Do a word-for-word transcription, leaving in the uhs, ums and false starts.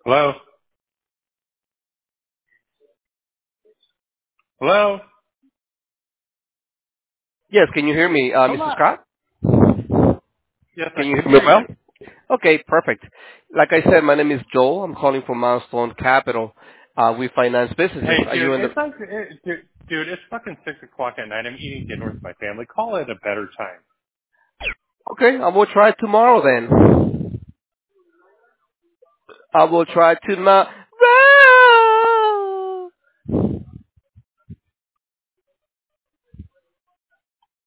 Hello? Hello? Yes, can you hear me, uh, mister Hello? Scott? Yes, I Can you can hear me hear well? you. Okay, perfect. Like I said, my name is Joel. I'm calling from Milestone Capital. Uh, we finance businesses. Hey, Are dude, you in the... it's like, it, dude, dude, it's fucking six o'clock at night. I'm eating dinner with my family. Call it a better time. Okay, I will try tomorrow then. I will try tomorrow.